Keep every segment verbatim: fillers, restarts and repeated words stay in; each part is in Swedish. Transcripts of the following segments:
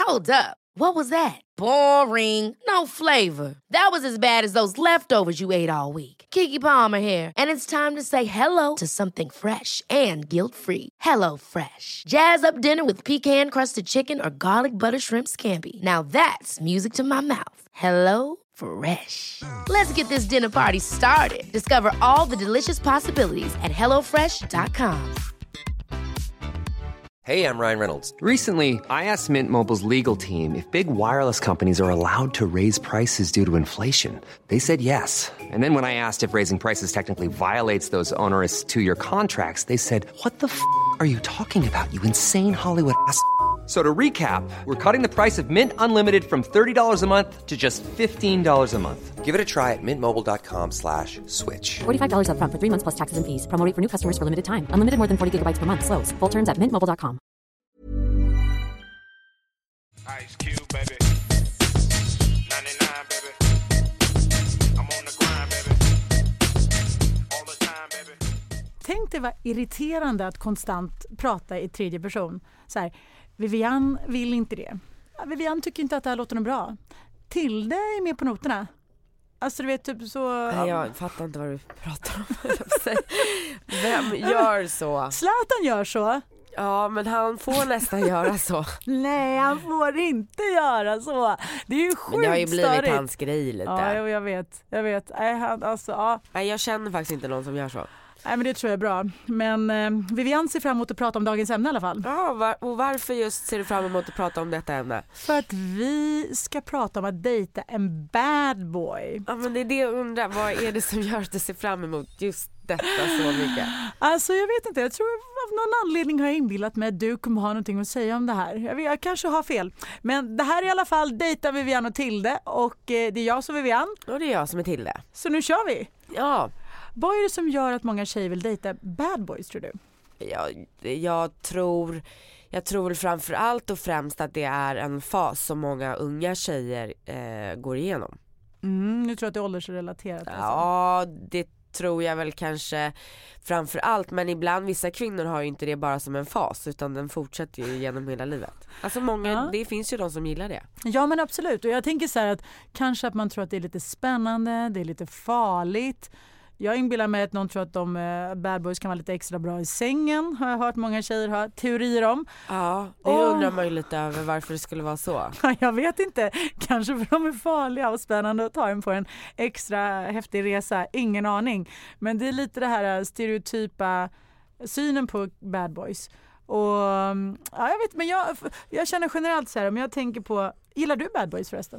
Hold up. What was that? Boring. No flavor. That was as bad as those leftovers you ate all week. Keke Palmer here, and it's time to say hello to something fresh and guilt-free. Hello Fresh. Jazz up dinner with pecan-crusted chicken or garlic butter shrimp scampi. Now that's music to my mouth. Hello Fresh. Let's get this dinner party started. Discover all the delicious possibilities at hello fresh dot com. Hey, I'm Ryan Reynolds. Recently, I asked Mint Mobile's legal team if big wireless companies are allowed to raise prices due to inflation. They said yes. And then when I asked if raising prices technically violates those onerous two-year contracts, they said, what the f*** are you talking about, you insane Hollywood ass f- So to recap, we're cutting the price of Mint Unlimited from thirty dollars a month to just fifteen dollars a month. Give it a try at mintmobile.com slash switch. forty-five dollars up front for three months plus taxes and fees. Promo rate for new customers for limited time. Unlimited more than forty gigabytes per month. Slows full terms at mint mobile dot com. Ice Cube, baby. ninety-nine, baby. I'm on the grind, baby. All the time, baby. Tänk dig vad irriterande att konstant prata i tredje person. Så här, Vivian vill inte det. Ja, Vivian tycker inte att det här låter något bra. Tilde är med på noterna. Alltså du vet typ så... Nej, jag fattar inte vad du pratar om. Vem gör så? Zlatan gör så. Ja, men han får nästan göra så. Nej, han får inte göra så. Det är ju sjukt. Men det har ju blivit störigt. hans grej lite. Ja, jag, jag vet. Jag vet. Nej, han, alltså, ja. Nej, jag känner faktiskt inte någon som gör så. Nej, men det tror jag är bra. Men eh, Vivian ser fram emot att prata om dagens ämne i alla fall. Ja, var, och varför just ser du fram emot att prata om detta ämne? För att vi ska prata om att dejta en bad boy. Ja, men det är det jag undrar. Vad är det som gör att du ser fram emot just detta så mycket? Alltså jag vet inte. Jag tror av någon anledning har jag inbillat mig att du kommer ha någonting att säga om det här. Jag, vet, jag kanske har fel. Men det här är i alla fall Dejta Vivian och Tilde. Och eh, det är jag som är Vivian. Och det är jag som är Tilde. Så nu kör vi. Ja. Vad är det som gör att många tjejer vill dejta bad boys, tror du? Jag, jag tror jag tror framför allt och främst att det är en fas som många unga tjejer eh, går igenom. Mm, nu tror jag att det är åldersrelaterat. Alltså. Ja, det tror jag väl kanske framför allt, men ibland vissa kvinnor har ju inte det bara som en fas utan den fortsätter ju genom hela livet. Alltså många, ja. Det finns ju de som gillar det. Ja, men absolut. Och jag tänker så här att kanske att man tror att det är lite spännande, det är lite farligt. Jag inbillar mig att någon tror att de uh, bad boys kan vara lite extra bra i sängen. Har jag hört många tjejer ha teorier om. Ja, det oh. undrar man ju lite över varför det skulle vara så. Jag vet inte. Kanske för de är farliga och spännande att ta en på en extra häftig resa. Ingen aning. Men det är lite det här stereotypa synen på bad boys. Och ja, jag vet, men jag, jag känner generellt så här, om jag tänker på, gillar du bad boys förresten?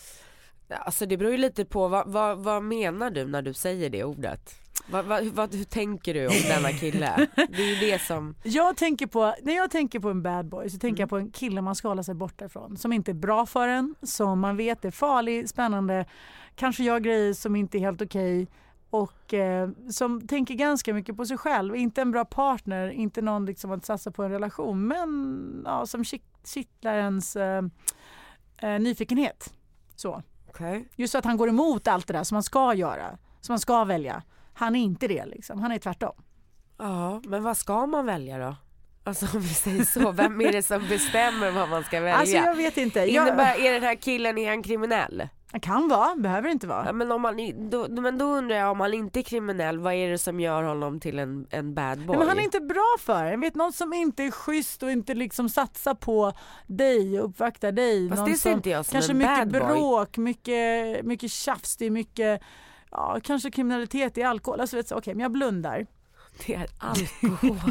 Alltså det beror ju lite på, vad, vad, vad menar du när du säger det ordet? Vad, vad, vad, hur tänker du om denna kille? Det är ju det som... Jag tänker på, när jag tänker på en bad boy så tänker mm. jag på en kille man ska hålla sig borta ifrån. Som inte är bra för en, som man vet är farlig, spännande, kanske gör grejer som inte är helt okej. Och eh, som tänker ganska mycket på sig själv. Inte en bra partner, inte någon liksom att satsa på en relation. Men ja, som kittlar ens eh, eh, nyfikenhet. Så. Okay. Just så att han går emot allt det där som man ska göra. Som man ska välja. Han är inte det liksom. Han är tvärtom. Ja, men vad ska man välja då? Alltså om vi säger så. Vem är det som bestämmer vad man ska välja? Alltså jag vet inte. Jag... Innebär, är den här killen, är han kriminell? Han kan vara, behöver inte vara. Ja, men, om man, då, men då undrar jag, om han inte är kriminell, vad är det som gör honom till en, en bad boy? Ja, men han är inte bra för. Jag vet någon som inte är schysst och inte liksom satsar på dig och uppvaktar dig. Fast någon det ser inte jag som kanske en mycket bad boy. Bråk, mycket, mycket tjafs, det är mycket, ja, kanske kriminalitet i alkohol. Alltså vet så, okej, men jag blundar. Det är alkohol.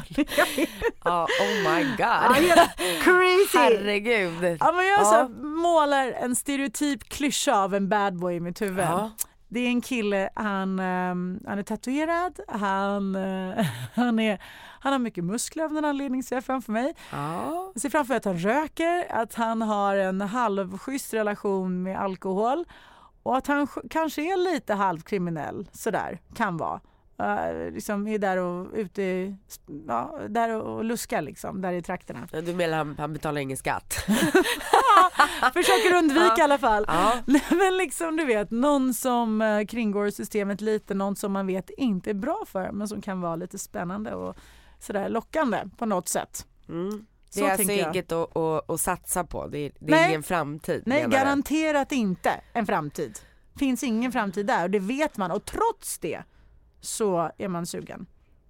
Ja, oh my god. Ja, crazy. Herregud. Ja, men jag ja. så målar en stereotyp klyscha av en bad boy i mitt huvud. Ja. Det är en kille, han, um, han är tatuerad, han, uh, han, är, han har mycket muskler av den anledningen, ser jag framför mig. Ja. Jag ser framför mig att han röker, att han har en halvschysst relation med alkohol och att han kanske är lite halvkriminell, sådär, kan vara. Uh, liksom är där och ute, ja, där och luskar liksom, där i trakterna. Du menar han, han betalar ingen skatt? Ja, försöker undvika ja. i alla fall. Ja. Men liksom du vet, någon som uh, kringgår systemet lite, någon som man vet inte är bra för, men som kan vara lite spännande och sådär lockande på något sätt. Mm. Så det är alltså tänker jag. inget att, att, att satsa på. Det är, det är Nej. ingen framtid. Nej, menar jag. garanterat inte en framtid. Finns ingen framtid där och det vet man. Och trots det så är man sugen.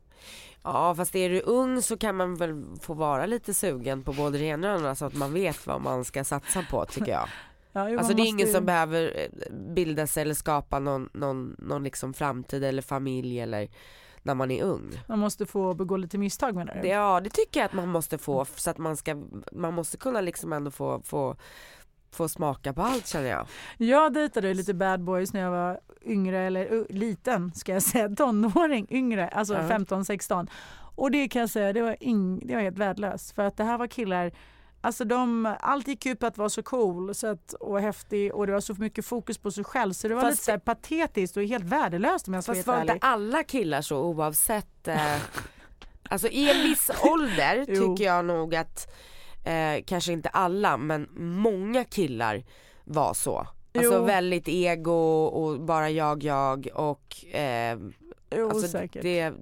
Ja, fast är du ung så kan man väl få vara lite sugen på både det ena och det andra så att man vet vad man ska satsa på, tycker jag. Ja, jo, Alltså man det är måste ingen ju- som behöver bilda sig eller skapa någon, någon, någon liksom framtid eller familj eller när man är ung. Man måste få begå lite misstag, menar du? Det, ja, det tycker jag att man måste få så att man ska, man måste kunna liksom ändå få, få, få smaka på allt, känner jag. Jag dejtade ju lite bad boys när jag var yngre, eller uh, liten ska jag säga, tonåring, yngre, alltså Ja. femton sexton. Och det kan jag säga, det var, ing, det var helt värdelöst. För att det här var killar, alltså de, allt gick ut på att vara så cool så att, och häftig och det var så mycket fokus på sig själv. Så det var Fast- lite så här patetiskt och helt värdelöst om jag ska Fast vara var helt inte ärlig. alla killar så oavsett eh, alltså i en viss ålder Jo. tycker jag nog att eh, kanske inte alla men många killar var så. Alltså Jo. väldigt ego och bara jag, jag och eh, Jo, alltså säkert. det,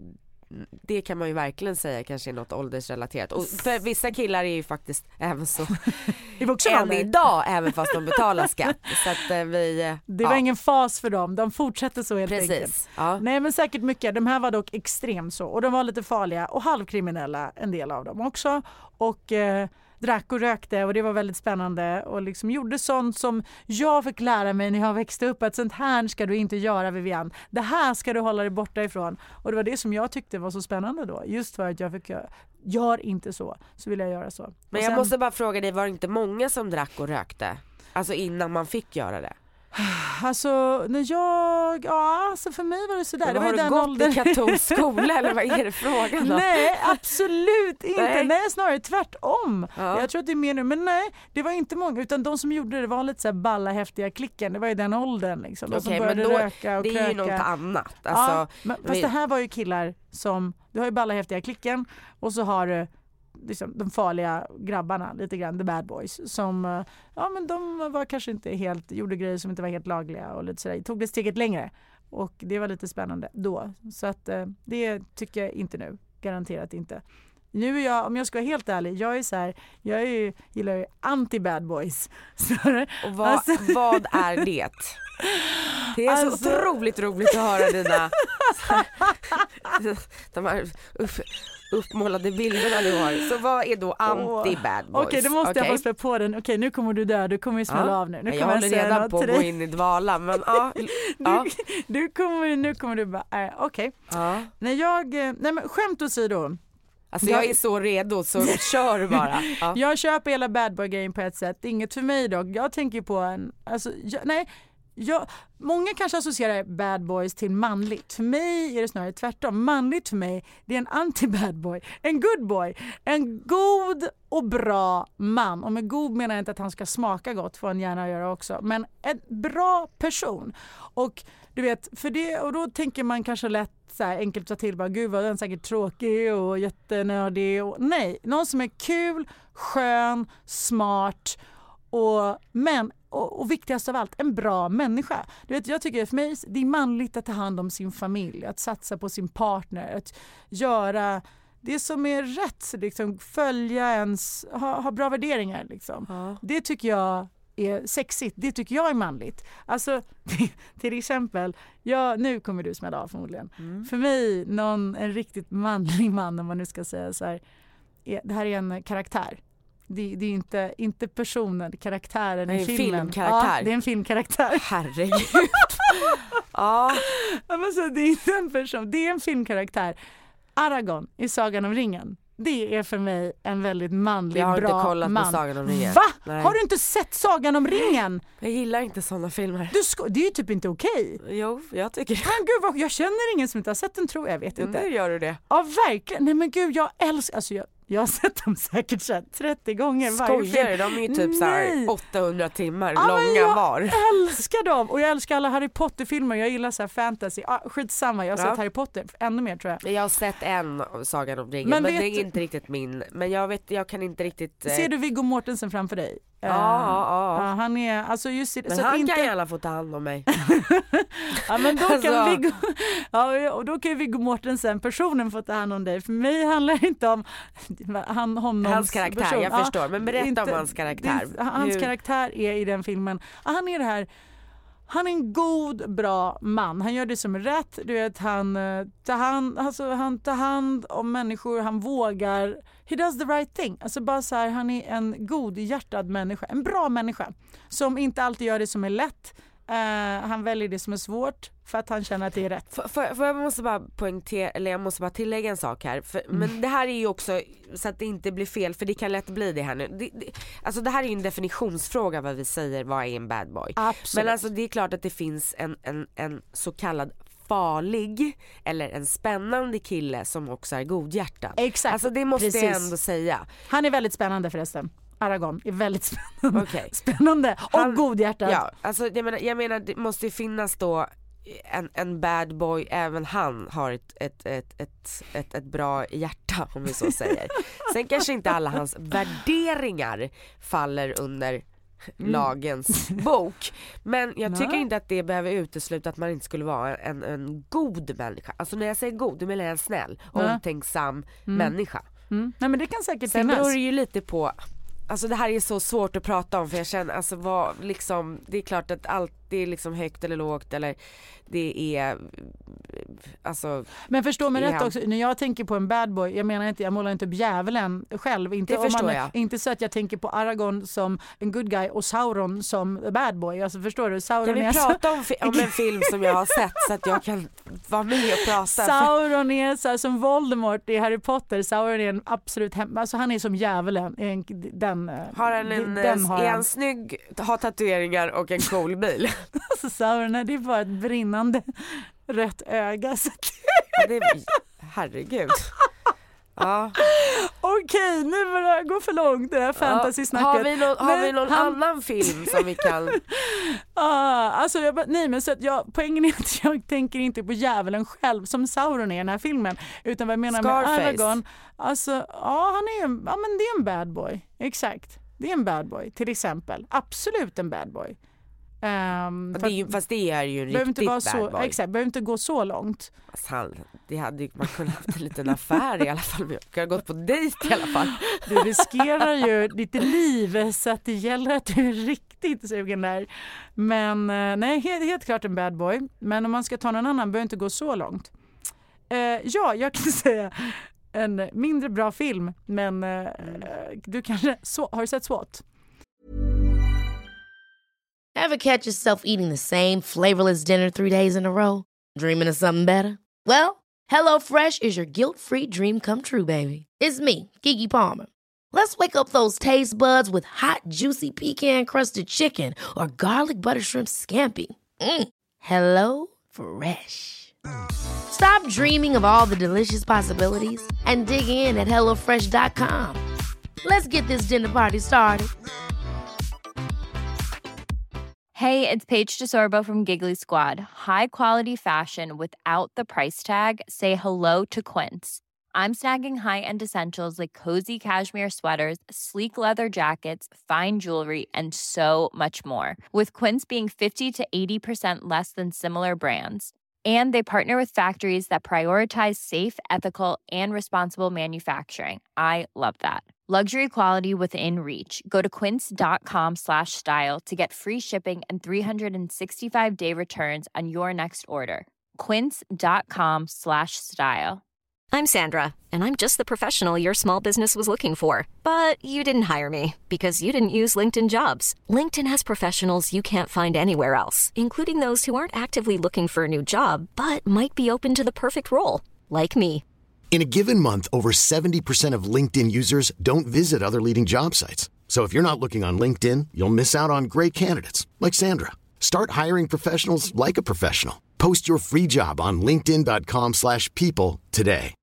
det kan man ju verkligen säga kanske är något åldersrelaterat. Och för vissa killar är ju faktiskt även så I vuxen än ålder. idag även fast de betalar skatt. Så att eh, vi... eh, Det var ja, ingen fas för dem, de fortsätter så helt enkelt. precis. Ja. Nej, men säkert mycket. De här var dock extremt så. Och de var lite farliga och halvkriminella, en del av dem också. Och eh, drack och rökte och det var väldigt spännande. Och liksom gjorde sånt som jag fick lära mig när jag växte upp. Att sånt här ska du inte göra, Vivian. Det här ska du hålla dig borta ifrån. Och det var det som jag tyckte var så spännande då. Just för att jag fick, gör inte så, så vill jag göra så. Men Och jag sen- måste bara fråga dig, var det inte många som drack och rökte? Alltså innan man fick göra det? Alltså, när jag... Ja, alltså för mig var det sådär. Men Det var har ju du den gått åldern. i katolsk skola eller vad är det frågan om? Nej, absolut inte. Nej. Nej, snarare tvärtom. Ja. Jag tror att det är mer nu. Men nej, det var inte många. Utan de som gjorde det var lite så här balla, häftiga klicken. Det var ju den åldern. Liksom. De som Okej, men började då, röka och det är ju kröka. något annat. Alltså, Ja, men, fast vi- det här var ju killar som... Du har ju balla, häftiga klicken. Och så har du liksom, de farliga grabbarna, lite grann, the bad boys. Som, eh, ja men de var kanske inte helt... Gjorde grejer som inte var helt lagliga. Och lite sådär. Tog det steget längre. Och det var lite spännande då. Så att eh, det tycker jag inte nu. Garanterat inte. Nu är jag, om jag ska vara helt ärlig, jag är så här, jag är ju, gillar ju anti-bad boys. Så, och vad, alltså- vad är det? Det är Alltså- så otroligt roligt att höra dina de här upp, uppmålade bilderna du har. Så vad är då anti-bad boys? Okej, då måste jag Okej. få spä på den. Okej, nu kommer du dö, du kommer ju smälla Ja. av nu. Nu jag kommer håller säga redan något på att till gå dig. in i dvala, men ja. ja. Du, du kommer, nu kommer du bara, äh, okej. ja. När jag, eh, nej men skämt åsido. Alltså jag är så redo så kör bara. Ja. Jag köper hela bad boy grejen på ett sätt. Inget för mig dock. Jag tänker på en, alltså, jag, nej. Jag, många kanske associerar bad boys till manligt. För mig är det snarare tvärtom. Manligt för mig, det är en anti-bad boy. En good boy. En god och bra man. Och med god menar jag inte att han ska smaka gott, får han gärna göra också. Men en bra person. Och du vet, för det, och då tänker man kanske lätt så här enkelt ta till bara, gud vad den är säkert tråkig och jättenördig. Och, nej, någon som är kul, skön, smart och men Och, och viktigast av allt, en bra människa. Du vet, jag tycker för mig det är manligt att ta hand om sin familj, att satsa på sin partner, att göra det som är rätt, liksom, följa ens, ha, ha bra värderingar. Liksom. Ja. Det tycker jag är sexigt, det tycker jag är manligt. Alltså, till exempel, ja, nu kommer du smälla av förmodligen. Mm. För mig, någon, en riktigt manlig man, om man nu ska säga så här, är, det här är en karaktär. Det, det är inte, inte personen, karaktären Det är i en filmen. filmkaraktär. Ja, det är en filmkaraktär. Herregud. ja. Ja, men så, det är inte en person, det är en filmkaraktär. Aragorn i Sagan om ringen. Det är för mig en väldigt manlig, Jag har bra inte kollat man. på Sagan om ringen. Va? Nej. Har du inte sett Sagan om ringen? Jag gillar inte såna filmer. Du ska, det är ju typ inte okej. Jo, jag tycker det. Men gud, vad, jag känner ingen som inte har sett den, tror jag. Jag vet Ja, inte. nu gör du det. Ja, verkligen. Nej men gud, jag älskar... Alltså jag, jag har sett dem säkert så här trettio gånger varje Skojar film. du? De är ju typ så här Nej. åttahundra timmar Ja, men långa jag var. älskar dem. Och jag älskar alla Harry Potter-filmer. Jag gillar så här fantasy. Ah, skitsamma, jag har Ja. sett Harry Potter ännu mer, tror jag. Jag har sett en av Sagan om ringen, Men men, vet det är du- inte riktigt min. Men jag vet, jag kan inte riktigt... eh, Ser du Viggo Mortensen framför dig? Ja, ja, ja. Uh, han är, alltså just Men så han inte... kan gärna få ta hand om mig. Ja, men då kan Alltså. Viggo, ja, och då kan ju Viggo Mortensen, personen, få ta hand om dig. För mig handlar det inte om han, honom, Hans karaktär, person. jag förstår. Men berätta inte, om hans karaktär. Det, hans Hur... karaktär är i den filmen, han är det här, han är en god, bra man. Han gör det som är rätt. Du vet, han tar hand, alltså, han tar hand om människor, han vågar. He does the right thing. Alltså bara så här, han är en god hjärtad människa, en bra människa som inte alltid gör det som är lätt. Uh, han väljer det som är svårt för att han känner att det är rätt. För, för, för jag måste bara poängtera, eller jag måste bara tillägga en sak här. För, mm. Men det här är ju också, så att det inte blir fel, för det kan lätt bli det här nu. Det, det, alltså det här är ju en definitionsfråga vad vi säger, vad är en bad boy. Absolut. Men alltså det är klart att det finns en, en, en så kallad farlig eller en spännande kille som också är godhjärtad. Exakt. Alltså det måste Precis. jag ändå säga. Han är väldigt spännande förresten. Aragorn är väldigt spännande, Okay. spännande och Han, godhjärtad. Ja, alltså jag menar, jag menar det måste ju finnas då en, en bad boy, även han har ett, ett, ett, ett, ett, ett bra hjärta, om vi så säger. Sen kanske inte alla hans värderingar faller under mm. lagens bok, men jag tycker inte att det behöver utesluta att man inte skulle vara en, en god människa. Alltså när jag säger god, då menar jag en snäll, omtänksam mm. människa. Mm. Nej, men det kan säkert Sen finnas. beror det ju lite på, alltså det här är så svårt att prata om, för jag känner alltså vad liksom, det är klart att allt det är liksom högt eller lågt, eller det är alltså. Men förstå mig rätt han... också, när jag tänker på en bad boy, jag menar inte, jag målar inte upp djävulen själv, inte, det om förstår man, jag. Inte så att jag tänker på Aragorn som en good guy och Sauron som bad boy, alltså förstår du? Sauron jag vill är prata så... om, fi- om en film som jag har sett så att jag kan vara med och prata. Sauron är så här, som Voldemort i Harry Potter. Sauron är en absolut hem... alltså han är som djävulen, en, den har han en, den har är han. han snygg, har tatueringar och en cool bil. Alltså Sauron, det är bara ett brinnande rött öga. Ja, det är, herregud. Ja. Okej, nu börjar det gå för långt det här fantasy-snacket. Ja, har vi någon, har vi någon han... annan film som vi kan... ah, alltså jag bara, nej men så att jag, poängen är att jag tänker inte på djävulen själv som Sauron är i den här filmen, utan vad jag menar Scarface. med Aragorn. Alltså, ja han är en, ja men det är en bad boy. Exakt. Det är en bad boy till exempel. Absolut en bad boy. Um, det är ju, fast det är ju en riktigt inte vara bad så, boy. Exakt, behöver inte gå så långt. Alltså, det hade ju, man kunde haft en liten affär i alla fall. Jag kunde ha gått på dejt i alla fall. Du riskerar ju ditt liv, så att det gäller att du är riktigt sugen där. Men nej, helt, helt klart en bad boy. Men om man ska ta någon annan behöver inte gå så långt. Uh, ja, jag kan säga en mindre bra film, men uh, du kanske så, har du sett SWAT? Ever catch yourself eating the same flavorless dinner three days in a row? Dreaming of something better? Well, HelloFresh is your guilt-free dream come true, baby. It's me, Keke Palmer. Let's wake up those taste buds with hot, juicy pecan-crusted chicken or garlic butter shrimp scampi. Mm. Hello Fresh. Stop dreaming of all the delicious possibilities and dig in at hello fresh dot com. Let's get this dinner party started. Hey, it's Paige DeSorbo from Giggly Squad. High quality fashion without the price tag. Say hello to Quince. I'm snagging high-end essentials like cozy cashmere sweaters, sleek leather jackets, fine jewelry, and so much more. With Quince being fifty to eighty percent less than similar brands. And they partner with factories that prioritize safe, ethical, and responsible manufacturing. I love that. Luxury quality within reach. Go to quince.com slash style to get free shipping and three sixty-five day returns on your next order. Quince.com slash style. I'm Sandra, and I'm just the professional your small business was looking for. But you didn't hire me because you didn't use LinkedIn Jobs. LinkedIn has professionals you can't find anywhere else, including those who aren't actively looking for a new job, but might be open to the perfect role, like me. In a given month, over seventy percent of LinkedIn users don't visit other leading job sites. So if you're not looking on LinkedIn, you'll miss out on great candidates like Sandra. Start hiring professionals like a professional. Post your free job on linkedin dot com slash people today.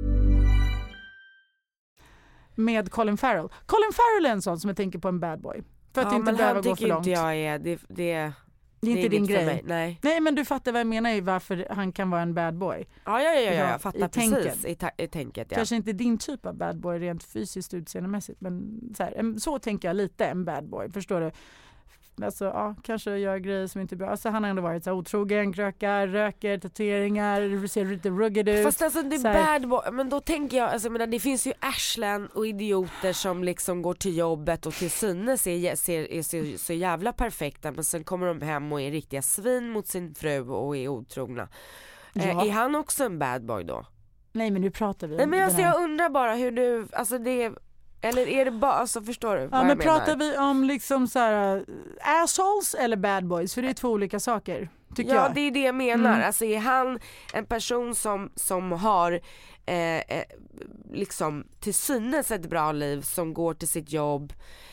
Med Colin Farrell. Colin Farrell är en sån som jag tänker på en bad boy. För att ja, inte men behöva han gå för tycker långt. inte jag är det, det Det är inte det är din inget för grej. mig. Nej. Nej, men du fattar vad jag menar i varför han kan vara en bad boy. Ja, ja, ja, ja, Ja, jag fattar i precis tänket. i, ta- i tänket. Ja. Kanske inte din typ av bad boy rent fysiskt utseendemässigt, men så, här, en- så tänker jag lite en bad boy, förstår du? Alltså, ja, kanske gör grejer som inte är bra. Alltså, han har ändå varit så här otrogen, krökar, röker, tatueringar, ser lite rugged ut. Fast alltså det Så är här- bad boy, men då tänker jag, alltså, jag menar, det finns ju arslen och idioter som liksom går till jobbet och till synes är, ser, är så, så jävla perfekta, men sen kommer de hem och är riktiga svin mot sin fru och är otrogna. Ja. Eh, är han också en bad boy då? Nej, men nu pratar vi om Nej, men den alltså, här- jag undrar bara hur du, alltså det, eller är det bara, alltså förstår du Ja, vad men jag menar? pratar vi om liksom så här uh, assholes eller bad boys? För det är två olika saker, tycker Ja, jag. det är det jag menar. Mm. Alltså är han en person som, som har eh, eh, liksom till synes ett bra liv, som går till sitt jobb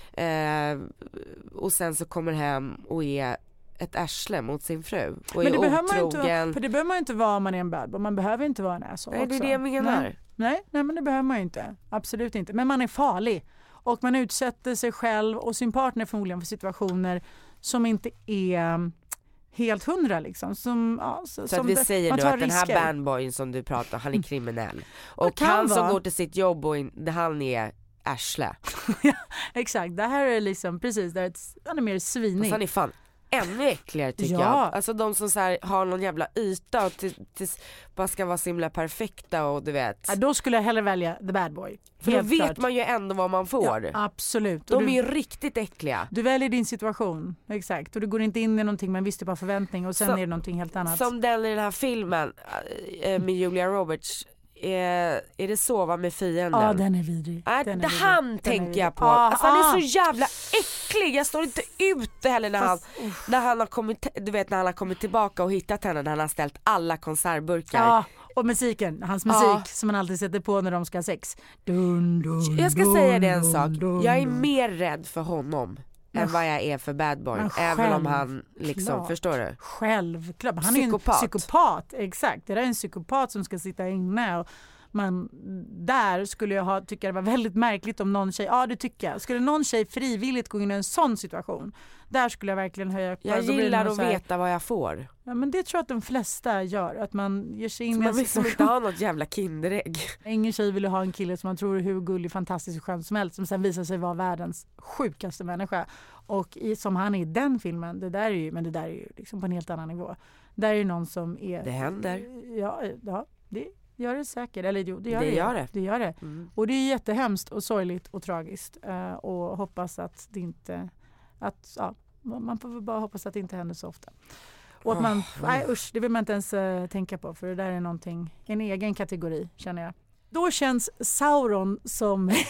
eh, och sen så kommer hem och är ett arsle mot sin fru och Men det är behöver, man ju inte, otrogen. för det behöver man ju inte vara om man är en bad boy. Man behöver inte vara en asshole Nej, det är också. det jag menar. Nej. Nej, nej, men det behöver man ju inte. Absolut inte. Men man är farlig. Och man utsätter sig själv och sin partner förmodligen för situationer som inte är helt hundra liksom. Som, ja, så, Så som att vi det, säger man nu tar att den här risker. bandboyen som du pratar, han är kriminell. Och kan han som vara. går till sitt jobb och in, han är arsle. Exakt, det här är liksom precis, där ett, han är mer svinig. Fast han är fan ännu äckligare tycker Ja. jag. Alltså de som så här har någon jävla yta och till, till, bara ska vara så himla perfekta och du vet. Ja, då skulle jag hellre välja the bad boy. För då Helt vet klart. man ju ändå vad man får. Ja, absolut. Och De du, är ju riktigt äckliga. du väljer din situation, exakt. Och du går inte in i någonting men visste bara förväntning och sen Så- är det någonting helt annat. Som den i den här filmen äh, med Julia Roberts. Är, är det Sova med fienden? Ja, den är vidrig. Äh, Den är det vidrig. han Den är tänker vidrig. jag på. Ah, Alltså, han är ah. så jävla äcklig. Jag står inte ut det heller när, Fast, han, när han har kommit, du vet när han har kommit tillbaka och hittat henne, när han har ställt alla konservburkar. Ja, och musiken, hans musik Ja. som man alltid sätter på när de ska ha sex. Dun, dun, Jag ska dun, säga det en dun, sak. dun, Jag är dun. mer rädd för honom än vad jag är för bad boy. Men Även om han självklart. liksom, förstår du? Självklart. Han är ju en Psykopat. psykopat, exakt. Det där är en psykopat som ska sitta inne och man, där skulle jag ha, tycka det var väldigt märkligt om någon tjej, ja det tycker jag, skulle någon tjej frivilligt gå in i en sån situation, där skulle jag verkligen höja. Jag då blir det gillar nog att så här- veta vad jag får. Ja, men det tror jag att de flesta gör, att man ger sig in Så i man en vill som inte situation. ha något jävla kinderägg. Ingen tjej vill ju ha en kille som man tror är hur gullig, fantastisk och skön som helst, som sen visar sig vara världens sjukaste människa. Och i, som han är i den filmen, det där är ju, men det där är ju liksom på en helt annan nivå. Där är ju någon som är... Det händer. Ja, ja det gör det säkert. Eller jo, det gör Det det. gör det. det, gör det. Mm. Och det är jättehemskt och sorgligt och tragiskt. Eh, och hoppas att det inte... Att, ja, man får väl bara hoppas att det inte händer så ofta. Och att man... Oh, Nej usch, det vill man inte ens uh, tänka på. För det där är någonting, en egen kategori känner jag. Då känns Sauron som i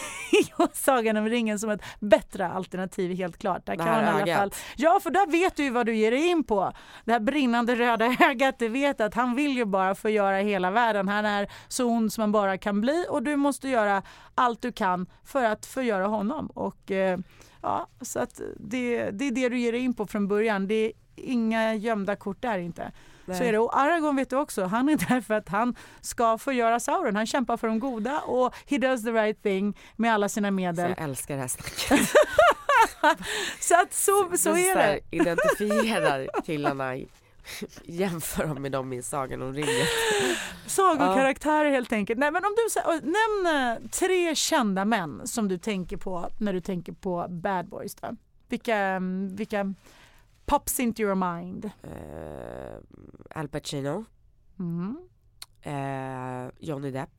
Sagan om ringen som ett bättre alternativ, helt klart. Där Det kan här man i alla ögat. fall, ja, för där vet du ju vad du ger dig in på. Det här brinnande röda ögat, du vet att han vill ju bara förgöra hela världen. Han är så ond som man bara kan bli och du måste göra allt du kan för att förgöra honom. Och eh, ja, så att det, det är det du ger dig in på från början. Det är inga gömda kort där inte. Nej. Så är det. Och Aragorn vet du också, han är där för att han ska förgöra Sauron. Han kämpar för de goda och he does the right thing med alla sina Så medel. jag älskar det här snacket. Så att så, så Du är här det. identifierar killarna, jämför dem med dem i Sagan om ringen. Sagokaraktärer helt enkelt. Nej, men om du säger, nämn eh, tre kända män som du tänker på när du tänker på bad boys då. Vilka, vilka pops into your mind? Uh, Al Pacino. Mm. Uh, Johnny Depp.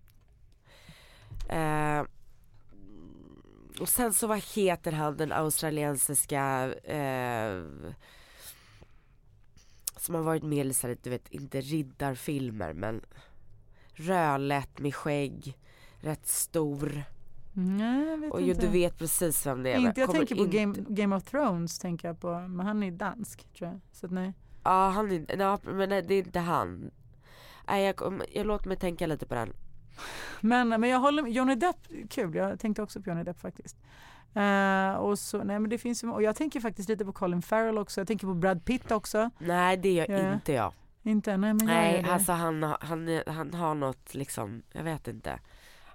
Uh, och sen så vad heter han, den australiensiska uh, som har varit med i så här, du vet, inte riddarfilmer men rödlätt med skägg, rätt stor. Nej, jag vet Och ju, inte. du vet precis vem det är. Inte, jag Kommer tänker på inte- Game, Game of Thrones tänker jag på, men han är dansk tror jag. Så att nej. Ja, han är, ja, men det är inte han. Nej, jag, kom- jag låter mig tänka lite på den. Men, men jag håller med, Johnny Depp, kul, jag tänkte också på Johnny Depp faktiskt. Uh, och, så, nej, men det finns, ju- och jag tänker faktiskt lite på Colin Farrell också, jag tänker på Brad Pitt också. Nej, det gör Ja. inte jag. Inte, nej men jag Nej, gör det. alltså han, han, han har något liksom, jag vet inte.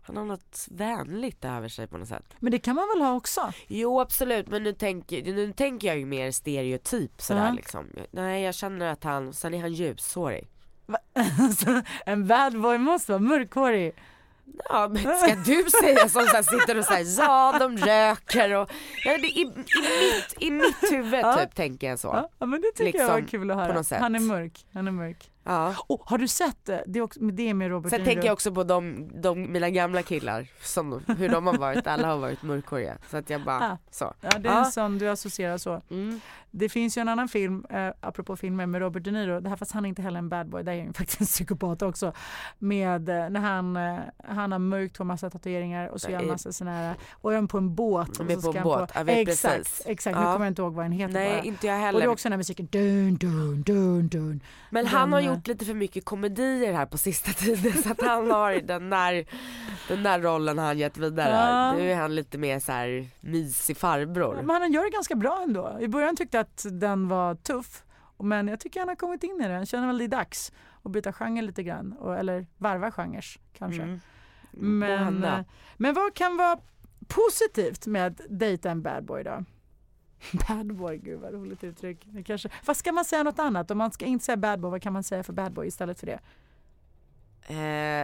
han har något vänligt över sig på något sätt. Men det kan man väl ha också? Jo absolut, men nu tänker, nu tänker jag ju mer stereotyp sådär Ja. liksom. Nej, jag känner att han, sen är han ljushårig. Alltså, en bad boy måste vara mörkhårig. Ja, men ska du säga som så här, sitter och säger ja, de röker och ja, det, i, i, mitt, i mitt huvud Ja. typ tänker jag så. Ja, ja, men det tycker Liksom, jag var kul att på höra. något sätt. Han är mörk, han är mörk. Ja. Oh, har du sett det? Det är, också, det är med Robert Sen De tänker Niro. jag också på de, de, mina gamla killar som, hur de har varit, alla har varit mörkhåriga. Så att jag bara, Ah. så. Ja, det är en sån du associerar så. Mm. Det finns ju en annan film, eh, apropå filmer med Robert De Niro, det här fast han är inte heller en bad boy, det är ju faktiskt en psykopat också, med eh, när han, eh, han har mörkt och massa tatueringar och så gör han massa såna här, och är han på en båt. De och är så på ska en han båt, ja, vet exakt, precis. exakt. Ja. Nu kommer jag inte ihåg vad den heter. Nej, bara. inte jag heller. Och det är också den här musiken, dun, dun, dun, dun. Men den, han har eh, gjort lite för mycket komedier här på sista tiden så att han har den där, den där rollen han gett vidare. Ja. Nu är han lite mer så här mysig farbror. Men han gör det ganska bra ändå. I början tyckte jag att den var tuff, men jag tycker han har kommit in i den. Jag känner väl det är dags att byta genre lite grann, och, eller varva genrer kanske. Mm. Men, Måhända. eh, men vad kan vara positivt med att dejta en bad boy då? Bad boy, gud vad roligt uttryck. Det kanske, vad ska man säga något annat? Om man ska inte säga bad boy, vad kan man säga för bad boy istället för det? Eh,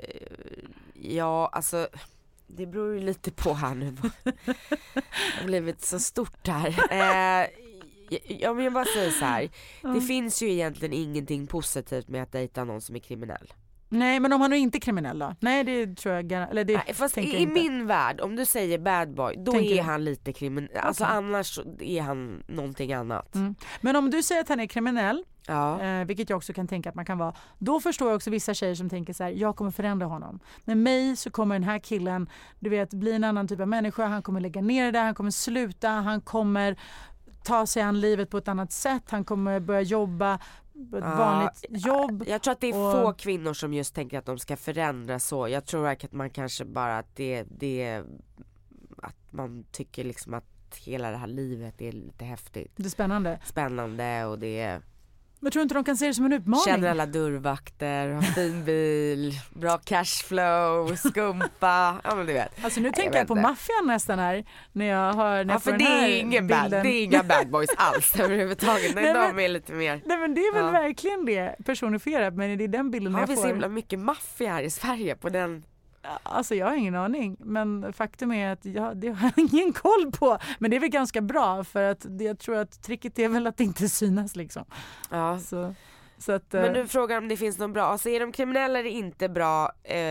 ja, alltså det beror ju lite på här nu. Det har blivit så stort här. Eh, jag vill bara säga så här. Det finns ju egentligen ingenting positivt med att dejta någon som är kriminell. Nej, men om han nu inte är kriminell då? Nej, det tror jag gar- eller det Nej, fast i, tänker jag i inte. min värld, om du säger bad boy, då Tänker är du? han lite kriminell. Alltså Okej. annars är han någonting annat. Mm. Men om du säger att han är kriminell, Ja. eh, vilket jag också kan tänka att man kan vara, då förstår jag också vissa tjejer som tänker så här: jag kommer förändra honom. Med mig så kommer den här killen, du vet, bli en annan typ av människa, han kommer lägga ner det där, han kommer sluta, han kommer ta sig an livet på ett annat sätt, han kommer börja jobba på ett Ja, vanligt jobb. Jag tror att det är och- få kvinnor som just tänker att de ska förändra så. Jag tror att man kanske bara att det, det att man tycker liksom att hela det här livet är lite häftigt. Det är spännande. Spännande och det är, Men tror du inte de kan se det som en utmaning? känner alla dörrvakter, har fin bil, bra cashflow, skumpa, ja men du vet. Alltså nu Nej, tänker jag jag på vet inte. maffian nästan här, när jag hör när Ja jag får för den det här är ingen bad, bilden. det är inga bad boys alls överhuvudtaget. Nej, Nej, de men- är lite mer. Nej men det är väl Ja. verkligen det personifierat, men det är den bilden Har jag vi får. så himla mycket maffia här i Sverige på den? Alltså jag har ingen aning, men faktum är att jag, det har jag ingen koll på. Men det är väl ganska bra, för att det, jag tror att tricket är väl att inte synas liksom. Ja. Så, så att, Men eh, du frågar om det finns någon bra, alltså är de kriminella eller inte bra? Eh,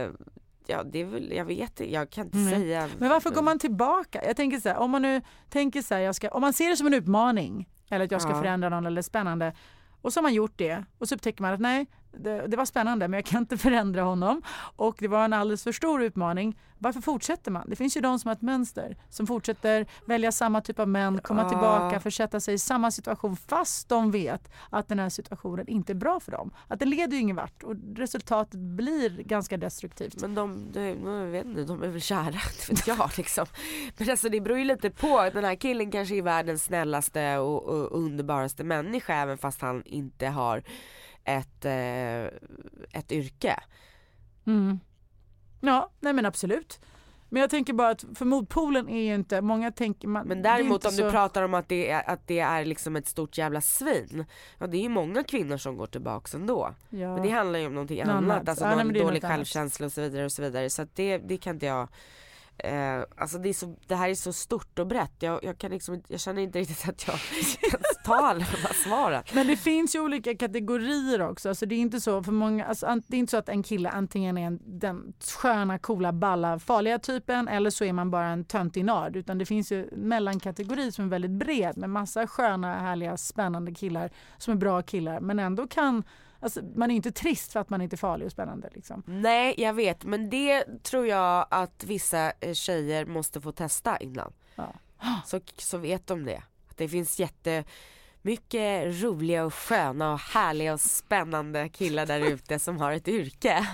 ja det är väl, jag vet inte, jag kan inte Mm. säga. Men varför går man tillbaka? Jag tänker så här, om man nu tänker så här, jag ska, om man ser det som en utmaning, eller att jag ska Ja. förändra någon eller spännande, och så har man gjort det, och så upptäcker man att nej, det, det var spännande men jag kan inte förändra honom, och det var en alldeles för stor utmaning. Varför fortsätter man? Det finns ju de som har ett mönster, som fortsätter välja samma typ av män, komma Ja. tillbaka, försätta sig i samma situation fast de vet att den här situationen inte är bra för dem. Att det leder ju ingen vart, och resultatet blir ganska destruktivt. Men de, de, jag vet inte, de är väl kära, det vet jag liksom. Men alltså det beror ju lite på, den här killen kanske är världens snällaste och, och underbaraste människa även fast han inte har ett, eh, ett yrke. Mm. Ja, nej men absolut. Men jag tänker bara att för motpolen är ju inte, många tänker man, Men det är däremot inte om så- du pratar om att det, är, att det är liksom ett stort jävla svin, ja det är ju många kvinnor som går tillbaka ändå. Ja. Men det handlar ju om någonting Något annat, annat. alltså Ja, nej, någon men det är dålig något annat. självkänsla och så vidare och så vidare. Så att det, det kan inte jag, eh, alltså det, är så, det här är så stort och brett, jag, jag, kan liksom, inte- jag känner inte riktigt att jag kan ta alla de här svaren. Men det finns ju olika kategorier också. Alltså det är inte så för många, alltså an- det är inte så att en kille antingen är en, den sköna, coola, balla, farliga typen, eller så är man bara en töntig nörd, utan det finns ju en mellankategori som är väldigt bred med massa sköna, härliga, spännande killar som är bra killar, men ändå kan, alltså man är inte trist för att man inte är farlig och spännande liksom. Nej jag vet, men det tror jag att vissa eh, tjejer måste få testa innan. Ja. Så, så vet de det. Att det finns jättemycket roliga och sköna och härliga och spännande killar där ute som har ett yrke.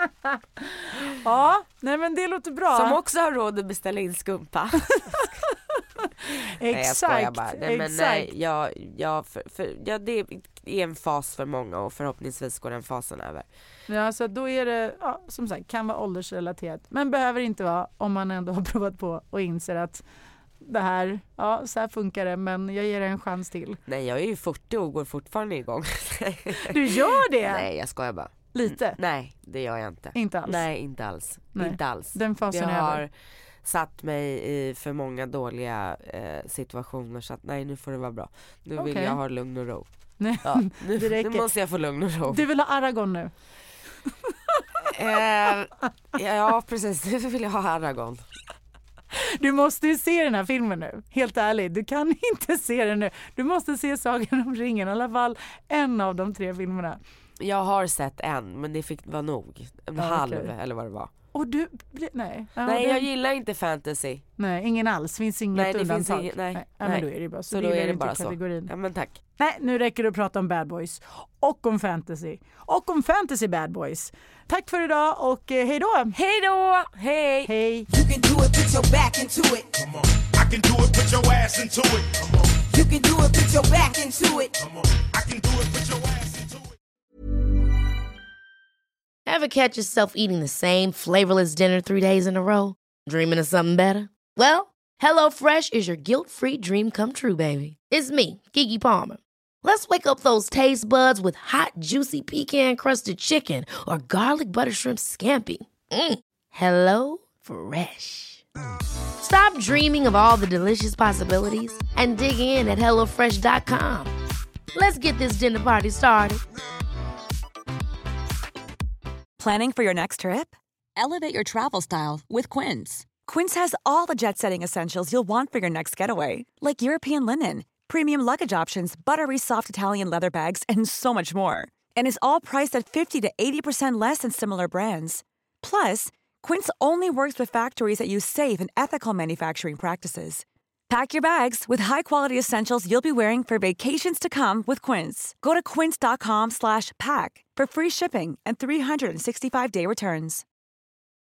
Ja, nej men det låter bra. Som också har råd att beställa in skumpa. Nej, jag skojar Exakt, bara. Nej, men exakt. nej, jag, jag, för, för, ja, det, är en fas för många och förhoppningsvis går den fasen över. Ja, så då är det, ja, som sagt, kan vara åldersrelaterat. Men behöver inte vara om man ändå har provat på och inser att det här, ja, så här funkar det, men jag ger det en chans till. Nej, jag är ju fyrtio och går fortfarande igång. Du gör det? Nej, jag skojar bara. Lite? Mm, nej, det gör jag inte. Inte alls? Nej, inte alls. Nej. Inte alls. Den fasen jag är har över. satt mig i för många dåliga eh, situationer så att nej, nu får det vara bra. Nu vill Okej. jag ha lugn och ro. Nej, Ja, nu, det räcker. nu måste jag få lugn och ro. Du vill ha Aragorn nu? eh, ja, precis. Nu vill jag ha Aragorn. Du måste ju se den här filmen nu. Helt ärligt, du kan inte se den nu. Du måste se Sagan om ringen, i alla fall en av de tre filmerna. Jag har sett en, men det fick vara nog. En Ja, halv okej. eller vad det var. Och du, nej. Ja, nej, det, jag gillar inte fantasy. nej, ingen alls. Finns inget Nej, det finns undantag. ingen- nej, nej. Ja, nej. men då är det bara så. Så då gillar är du det inte bara så. kategorin. Ja, men tack. Nej, nu räcker det att prata om Bad Boys. Och om fantasy. Och om fantasy Bad Boys. Tack för idag och eh, hej då! Hej då! Hej! Hej! You can do it, put your back into it. Come on. I can do it, put your ass into it. Come on. You can do it, put your back into it. Come on. I can do it, put your ass into it. Ever catch yourself eating the same flavorless dinner three days in a row? Dreaming of something better? Well, HelloFresh is your guilt-free dream come true, baby. It's me, Keke Palmer. Let's wake up those taste buds with hot, juicy pecan-crusted chicken or garlic butter shrimp scampi. Mm. Hello Fresh. Stop dreaming of all the delicious possibilities and dig in at hello fresh dot com. Let's get this dinner party started. Planning for your next trip? Elevate your travel style with Quince. Quince has all the jet-setting essentials you'll want for your next getaway, like European linen, premium luggage options, buttery soft Italian leather bags, and so much more. And is all priced at fifty to eighty percent less than similar brands. Plus, Quince only works with factories that use safe and ethical manufacturing practices. Pack your bags with high-quality essentials you'll be wearing for vacations to come with Quince. Go to quince dot com slash pack for free shipping and three sixty-five day returns.